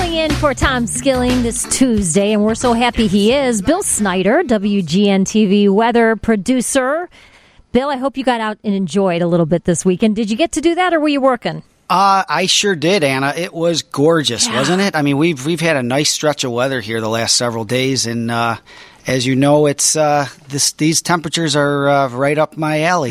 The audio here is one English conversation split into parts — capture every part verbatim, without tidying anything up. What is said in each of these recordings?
Filling in for Tom Skilling this Tuesday, and we're so happy he is. Bill Snyder, W G N T V weather producer. Bill, I hope you got out and enjoyed a little bit this weekend. Did you get to do that, or were you working? Uh, I sure did, Anna. It was gorgeous, yeah. wasn't it? I mean, we've we've had a nice stretch of weather here the last several days, and uh, as you know, it's uh, this these temperatures are uh, right up my alley.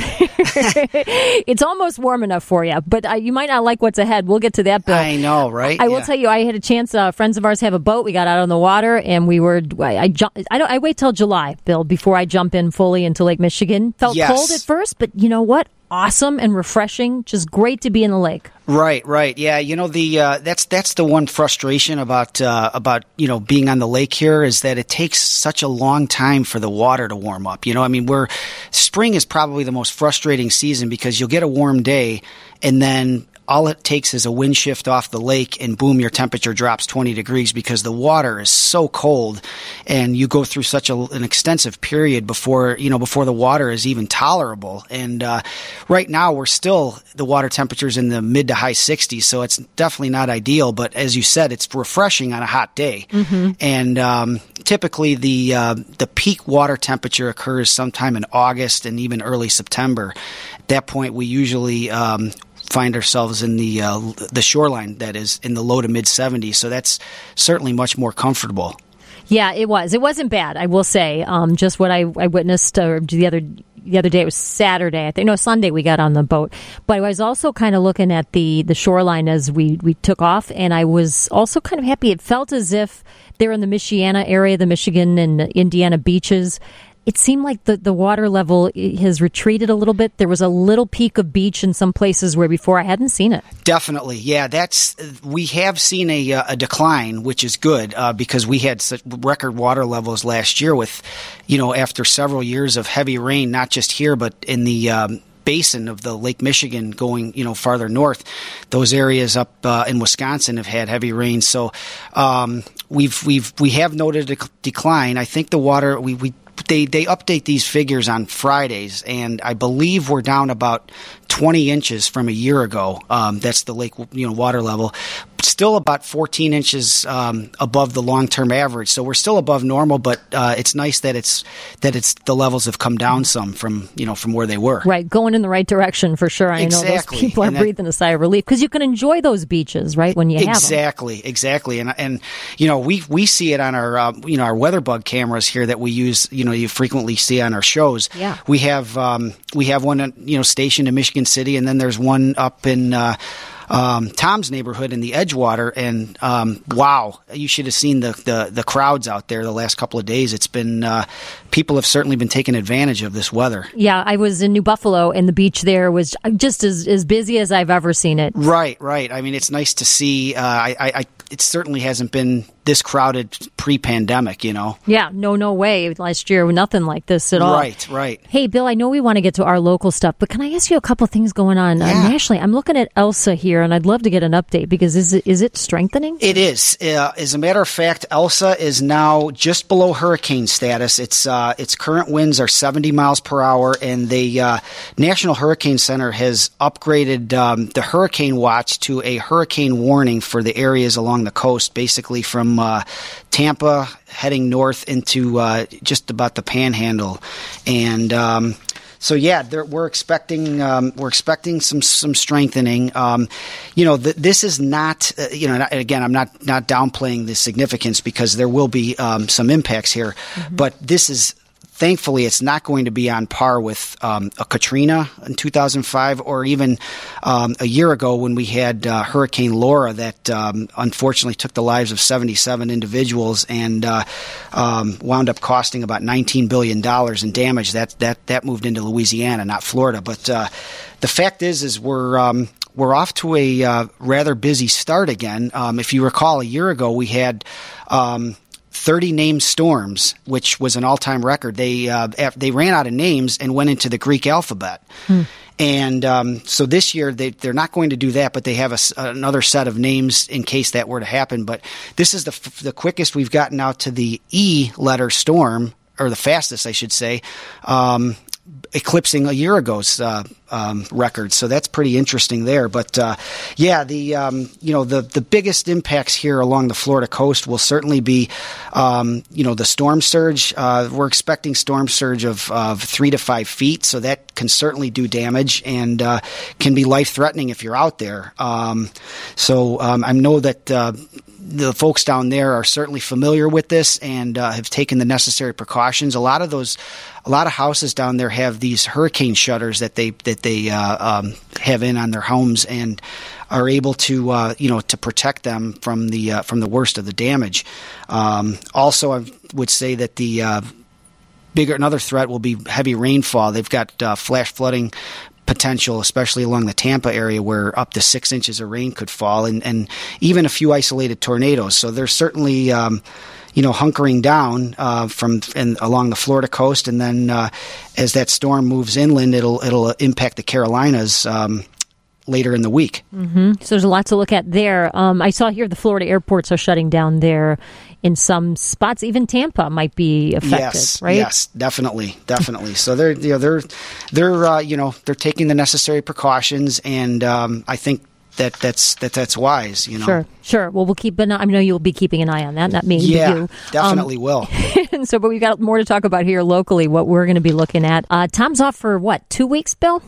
It's almost warm enough for you, but uh, you might not like what's ahead. We'll get to that, Bill. I know, right? I, I yeah. will tell you, I had a chance. Uh, friends of ours have a boat. We got out on the water, and we were. I I, ju- I, don't, I wait till July, Bill, before I jump in fully into Lake Michigan. Felt yes. cold at first, but you know what? Awesome and refreshing. Just great to be in the lake. Right, right, yeah. You know the uh, that's that's the one frustration about uh, about you know being on the lake here is that it takes such a long time for the water to warm up. You know, I mean, we're spring is probably the most frustrating season because you'll get a warm day and then all it takes is a wind shift off the lake and boom, your temperature drops twenty degrees because the water is so cold and you go through such a, an extensive period before, you know, before the water is even tolerable. And uh, right now we're still, the water temperature's in the mid to high sixties, so it's definitely not ideal. But as you said, it's refreshing on a hot day. Mm-hmm. And um, typically the, uh, the peak water temperature occurs sometime in August and even early September. At that point, we usually um, find ourselves in the uh, the shoreline that is in the low to mid seventies, so that's certainly much more comfortable. Yeah, it was. It wasn't bad, I will say. Um, just what I, I witnessed uh, the other the other day. It was Saturday, I think. No, Sunday we got on the boat. But I was also kind of looking at the, the shoreline as we, we took off, and I was also kind of happy. It felt as if they're in the Michiana area, the Michigan and Indiana beaches. It seemed like the, the water level has retreated a little bit. There was a little peak of beach in some places where before I hadn't seen it. Definitely, yeah. That's we have seen a, a decline, which is good uh, because we had such record water levels last year. With, you know, after several years of heavy rain, not just here but in the um, basin of the Lake Michigan, going you know farther north, those areas up uh, in Wisconsin have had heavy rain. So um, we've we've we have noted a decline. I think the water we we. They they update these figures on Fridays, and I believe we're down about twenty inches from a year ago. Um, that's the lake, you know, water level. Still about fourteen inches um, above the long-term average, so we're still above normal. But uh, it's nice that it's that it's the levels have come down some from you know from where they were. Right, going in the right direction for sure. I exactly. know those people are and that, breathing a sigh of relief because you can enjoy those beaches, right, when you have them. Exactly, exactly, and and you know we we see it on our uh, you know our WeatherBug cameras here that we use. You know, you frequently see on our shows. Yeah, we have um, we have one you know stationed in Michigan City, and then there's one up in. Uh, Um, Tom's neighborhood in the Edgewater, and um, wow, you should have seen the, the, the crowds out there the last couple of days. It's been uh, people have certainly been taking advantage of this weather. Yeah, I was in New Buffalo, and the beach there was just as, as busy as I've ever seen it. Right, right. I mean, it's nice to see. Uh, I, I, I, it certainly hasn't been this crowded pre-pandemic, you know. Yeah, no, no way. Last year, nothing like this at all. Right, right. Hey, Bill, I know we want to get to our local stuff, but can I ask you a couple things going on yeah. uh, nationally? I'm looking at Elsa here, and I'd love to get an update because is it, is it strengthening? It is. Uh, as a matter of fact, Elsa is now just below hurricane status. Its uh, its current winds are seventy miles per hour, and the uh, National Hurricane Center has upgraded um, the hurricane watch to a hurricane warning for the areas along the coast, basically from uh, Tampa heading north into uh, just about the Panhandle, and um, so yeah, there, we're expecting um, we're expecting some some strengthening. Um, you know, th- this is not uh, you know. Not, again, I'm not not downplaying the significance because there will be um, some impacts here, mm-hmm. but this is. Thankfully, it's not going to be on par with um, a Katrina in two thousand five or even um, a year ago when we had uh, Hurricane Laura that um, unfortunately took the lives of seventy-seven individuals and uh, um, wound up costing about nineteen billion dollars in damage. That that that moved into Louisiana, not Florida. But uh, the fact is, is we're um, we're off to a uh, rather busy start again. Um, if you recall, a year ago we had. Um, thirty named storms, which was an all-time record. They uh, they ran out of names and went into the Greek alphabet. Hmm. And um, so this year they, they're not going to do that, but they have a, another set of names in case that were to happen. But this is the the quickest we've gotten out to the E letter storm, or the fastest, I should say. Um, eclipsing a year ago's uh, um, record. So that's pretty interesting there. But uh, yeah, the um, you know the the biggest impacts here along the Florida coast will certainly be um, you know the storm surge. Uh, we're expecting storm surge of, of three to five feet, so that can certainly do damage and uh, can be life threatening if you're out there. Um, so um, I know that. Uh, The folks down there are certainly familiar with this and uh, have taken the necessary precautions. A lot of those, a lot of houses down there have these hurricane shutters that they that they uh, um, have in on their homes and are able to uh, you know to protect them from the uh, from the worst of the damage. Um, also, I would say that the uh, bigger another threat will be heavy rainfall. They've got uh, flash flooding potential, especially along the Tampa area where up to six inches of rain could fall and, and even a few isolated tornadoes. So they're certainly, um, you know, hunkering down uh, from and along the Florida coast. And then uh, as that storm moves inland, it'll it'll impact the Carolinas um, later in the week. Mm-hmm. So there's a lot to look at there. Um, I saw here the Florida airports are shutting down there in some spots. Even Tampa might be affected, yes, right? Yes, definitely, definitely. So they're you know they're they're uh, you know they're taking the necessary precautions, and um, I think that that's that that's wise. You know, sure, sure. Well, we'll keep an. I know you'll be keeping an eye on that. Not me, yeah, but you. definitely um, will. And so, but we've got more to talk about here locally. What we're going to be looking at. Uh, Tom's off for what? Two weeks, Bill?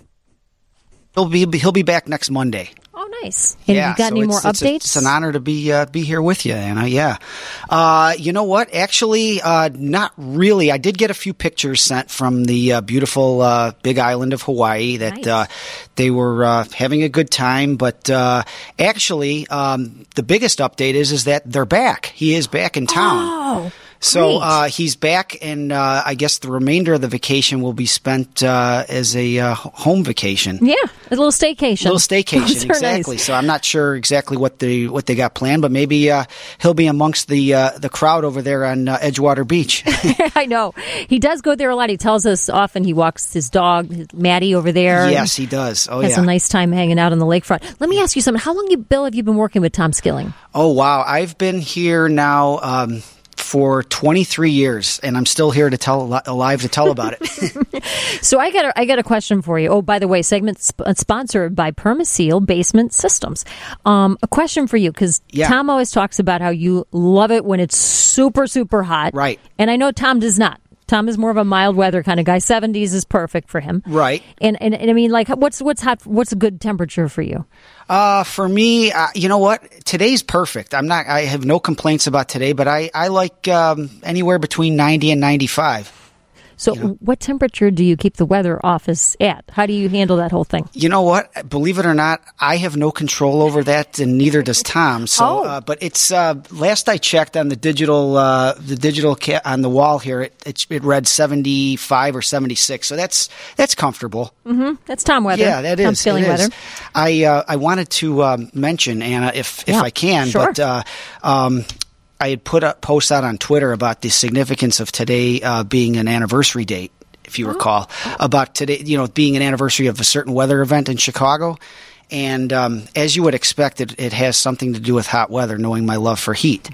He'll be he'll be back next Monday. Oh, nice. And yeah, you got so any it's, more it's updates? A, it's an honor to be uh, be here with you, Anna. Yeah. Uh, you know what? Actually, uh, not really. I did get a few pictures sent from the uh, beautiful uh, Big Island of Hawaii that Nice. uh, they were uh, having a good time. But uh, actually, um, the biggest update is is that they're back. He is back in town. Oh. So uh, he's back, and uh, I guess the remainder of the vacation will be spent uh, as a uh, home vacation. Yeah, a little staycation. A little staycation, Those are exactly. nice. So I'm not sure exactly what they what they got planned, but maybe uh, he'll be amongst the uh, the crowd over there on uh, Edgewater Beach. I know. He does go there a lot. He tells us often he walks his dog, Maddie, over there. Yes, he does. Oh, has yeah. a nice time hanging out on the lakefront. Let me ask you something. How long, you, Bill, have you been working with Tom Skilling? Oh, wow. I've been here now um, for twenty-three years, and I'm still here to tell alive to tell about it. So I got a, I got a question for you. Oh, by the way, segment sp- sponsored by Permaseal Basement Systems. Um, a question for you, because Yeah. Tom always talks about how you love it when it's super, super hot. Right. And I know Tom does not. Tom is more of a mild weather kind of guy. seventies is perfect for him. Right. And, and and I mean, like, what's what's hot? What's a good temperature for you? Uh, for me, uh, you know what? Today's perfect. I'm not. I have no complaints about today, but I I like um, anywhere between ninety and ninety-five. So, You know. what temperature do you keep the weather office at? How do you handle that whole thing? You know what? Believe it or not, I have no control over that, and neither does Tom. So, Oh. uh, but it's uh, last I checked on the digital, uh, the digital ca- on the wall here, it, it it read seventy-five or seventy-six. So that's that's comfortable. Mm-hmm. That's Tom weather. Yeah, that Tom is. Skilling it is. weather. I uh, I wanted to um, mention, Anna, if if Yeah, I can, sure. but uh, um, I had put a post out on Twitter about the significance of today uh, being an anniversary date. If you recall, about today, you know, being an anniversary of a certain weather event in Chicago. And um, as you would expect, it, it has something to do with hot weather, knowing my love for heat.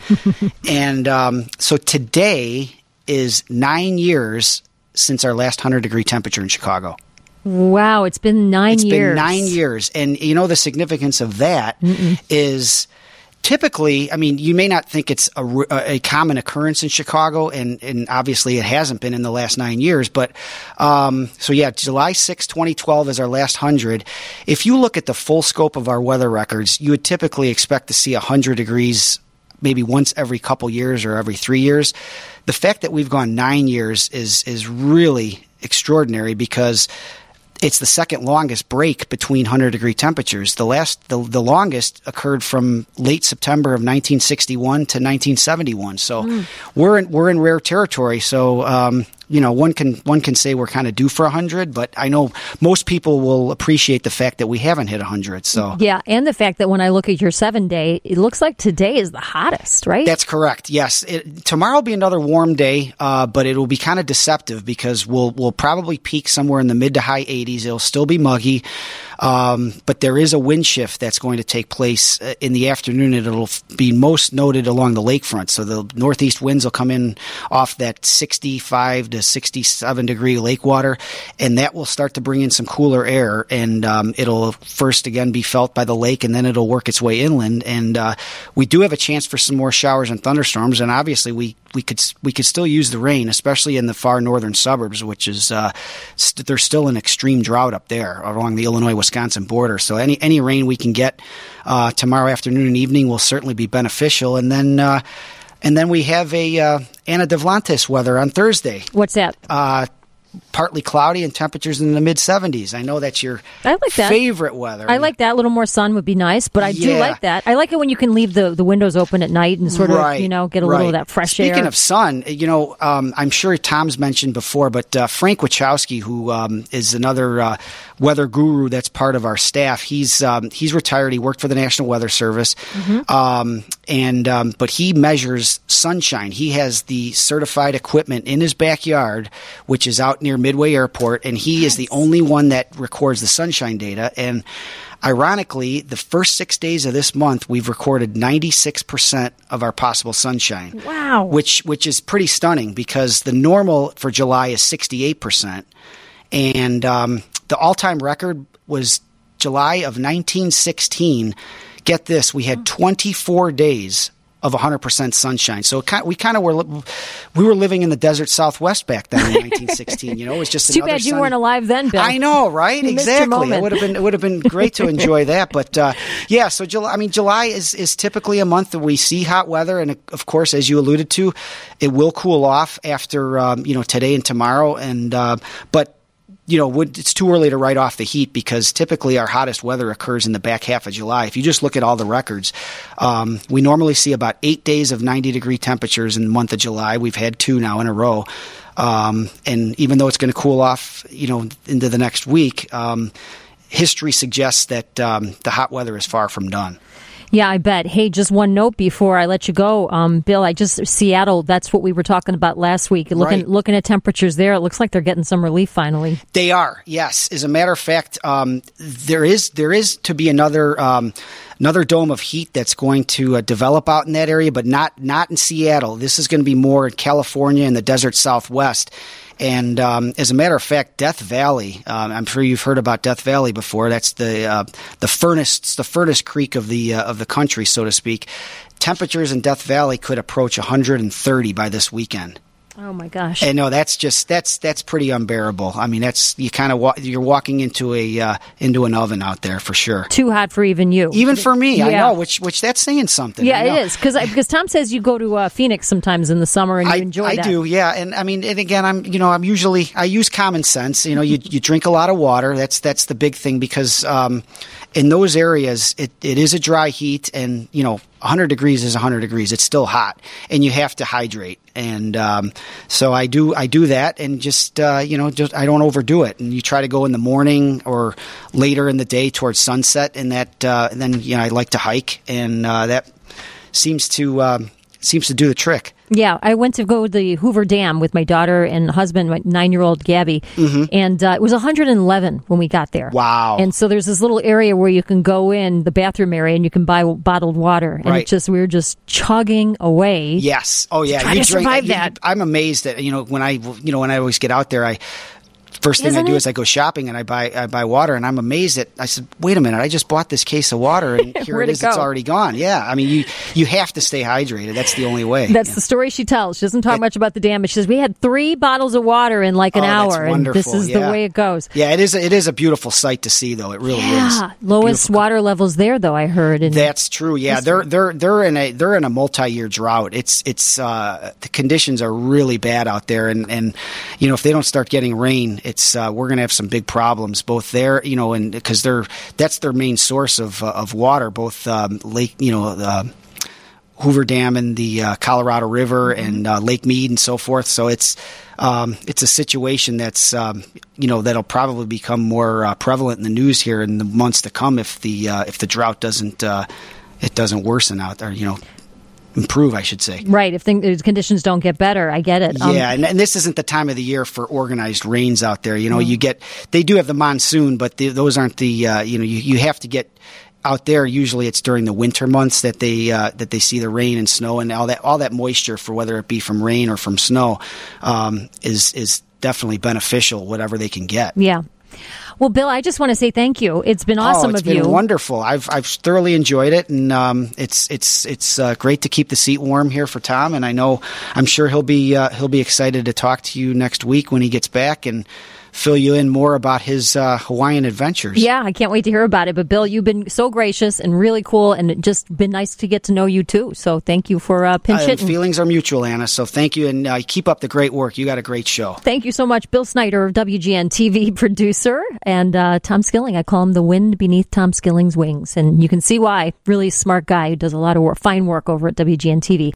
And um, so today is nine years since our last one hundred degree temperature in Chicago. Wow, it's been nine It's years. been nine years. And you know, the significance of that Mm-mm. is typically, I mean, you may not think it's a, a common occurrence in Chicago, and, and obviously it hasn't been in the last nine years. But um, so, yeah, July sixth, twenty twelve is our last one hundred. If you look at the full scope of our weather records, you would typically expect to see one hundred degrees maybe once every couple years or every three years. The fact that we've gone nine years is is really extraordinary because it's the second longest break between one hundred degree temperatures. The last, the, the longest occurred from late September of nineteen sixty-one to nineteen seventy-one. So mm. we're in we're in rare territory. So um, you know, one can one can say we're kind of due for one hundred, but I know most people will appreciate the fact that we haven't hit one hundred. So yeah, and the fact that when I look at your seven day, it looks like today is the hottest, right? That's correct. Yes, it, tomorrow will be another warm day, uh, but it will be kind of deceptive because we'll we'll probably peak somewhere in the mid to high eighties. It'll still be muggy. Um, but there is a wind shift that's going to take place uh, in the afternoon. It'll be most noted along the lakefront. So the northeast winds will come in off that sixty-five to sixty-seven degree lake water, and that will start to bring in some cooler air. And um, it'll first again be felt by the lake, and then it'll work its way inland. And uh, we do have a chance for some more showers and thunderstorms. And obviously, we we could we could still use the rain, especially in the far northern suburbs, which is uh, st- there's still an extreme drought up there along the Illinois-Wisconsin border. So any any rain we can get uh, tomorrow afternoon and evening will certainly be beneficial. And then uh, and then we have a uh, Anna Devlantis weather on Thursday. What's that? Uh, partly cloudy and temperatures in the mid seventies. I know that's your I like that. favorite weather. I like that. A little more sun would be nice, but I Yeah. do like that. I like it when you can leave the, the windows open at night and sort of, Right, you know, get a right. little of that fresh Speaking air. of sun, you know, um, I'm sure Tom's mentioned before, but uh, Frank Wachowski, who um, is another uh, weather guru that's part of our staff, he's um, he's retired. He worked for the National Weather Service, Mm-hmm. um, and um, but he measures sunshine. He has the certified equipment in his backyard, which is out near Midway Airport. And he is the only one that records the sunshine data. And ironically, the first six days of this month, we've recorded ninety-six percent of our possible sunshine. Wow. Which which is pretty stunning because the normal for July is sixty-eight percent. And um, the all-time record was July of nineteen sixteen. Get this, we had twenty-four days of one hundred percent sunshine. So it kind, we kind of were li- we were living in the desert Southwest back then in nineteen sixteen. You know, it was just It's too another bad you sunny- weren't alive then, Bill. I know, right? You missed your Exactly. It moment. would have been it would have been great to enjoy that. But uh, yeah, so July. I mean, July is is typically a month that we see hot weather, and of course, as you alluded to, it will cool off after um, you know today and tomorrow. And uh, but. You know, would, it's too early to write off the heat because typically our hottest weather occurs in the back half of July. If you just look at all the records, um, we normally see about eight days of ninety degree temperatures in the month of July. We've had two now in a row. Um, and even though it's going to cool off, you know, into the next week, um, history suggests that um, the hot weather is far from done. Yeah, I bet. Hey, just one note before I let you go, um, Bill. I just Seattle. That's what we were talking about last week. Looking Right. looking at temperatures there, it looks like they're getting some relief finally. They are, yes. As a matter of fact, um, there is there is to be another um, another dome of heat that's going to uh, develop out in that area, but not not in Seattle. This is going to be more in California and the desert Southwest. And um, as a matter of fact, Death Valley. Um, I'm sure you've heard about Death Valley before. That's the uh, the furnace, it's the furnace creek of the uh, of the country, so to speak. Temperatures in Death Valley could approach one hundred thirty by this weekend. Oh my gosh! And no, that's just that's that's pretty unbearable. I mean, that's you kind of wa- you're walking into a uh, into an oven out there for sure. Too hot for even you. Even for me, I Yeah. know. Which which that's saying something. Yeah, I know. it is because because Tom says you go to uh, Phoenix sometimes in the summer and you I, enjoy I that. do, yeah, and I mean, and again, I'm, you know, I'm usually I use common sense. You know, you you drink a lot of water. That's that's the big thing because um, in those areas, it, it is a dry heat, and you know, one hundred degrees is one hundred degrees. It's still hot, and you have to hydrate. And um, so I do I do that, and just uh, you know, just I don't overdo it. And you try to go in the morning or later in the day towards sunset, and that uh, and then you know I like to hike, and uh, that seems to um, seems to do the trick. Yeah, I went to go to the Hoover Dam with my daughter and husband, my nine-year-old Gabby, and uh, it was one hundred eleven when we got there. Wow. And so there's this little area where you can go in, the bathroom area, and you can buy bottled water. And Right. it just, we were just chugging away. Yes. Oh, yeah. try You to drink- survive you- that. I'm amazed that you know when I you know when I always get out there, I first thing Isn't I do it? is I go shopping and I buy I buy water, and I'm amazed that I said, wait a minute, I just bought this case of water and here Where'd it it is, it's go? already gone. Yeah. I mean, you you have to stay hydrated. That's the only way. That's Yeah. the story she tells. She doesn't talk much about the dam, but she says, we had three bottles of water in like an Oh, that's hour, and this wonderful. is Yeah. the way it goes. Yeah, it is. A, it is a beautiful sight to see, though. It really is. Yeah, lowest Beautiful. water levels there, though, I heard. And That's true. Yeah, they're they're they're in a they're in a multi-year drought. It's it's uh, the conditions are really bad out there, and, and you know if they don't start getting rain, it's uh, we're going to have some big problems both there, you know, and because they're that's their main source of uh, of water, both um, lake, you know. Uh, Hoover Dam and the uh, Colorado River and uh, Lake Mead and so forth. So it's um, it's a situation that's um, you know that'll probably become more uh, prevalent in the news here in the months to come if the uh, if the drought doesn't uh, it doesn't worsen out there. You know. improve, I should say. Right. If things, conditions don't get better, I get it. Yeah, um, and, and this isn't the time of the year for organized rains out there. You know, mm. you get they do have the monsoon, but the, those aren't the uh, you know you, you have to get out there. Usually, it's during the winter months that they uh, that they see the rain and snow and all that all that moisture, for whether it be from rain or from snow, um, is is definitely beneficial. Whatever they can get. Yeah. Well, Bill, I just want to say thank you. It's been awesome oh, it's of been you. Wonderful. I've I've thoroughly enjoyed it, and um, it's it's it's uh, great to keep the seat warm here for Tom. And I know I'm sure he'll be uh, he'll be excited to talk to you next week when he gets back and fill you in more about his uh, Hawaiian adventures. Yeah, I can't wait to hear about it. But Bill, you've been so gracious and really cool, and it just been nice to get to know you too. So thank you for uh, pinch uh, hitting. Feelings are mutual, Anna. So thank you, and uh, keep up the great work. You got a great show. Thank you so much, Bill Snyder, W G N T V producer, and uh, Tom Skilling. I call him the wind beneath Tom Skilling's wings, and you can see why. Really smart guy who does a lot of work, fine work over at W G N T V.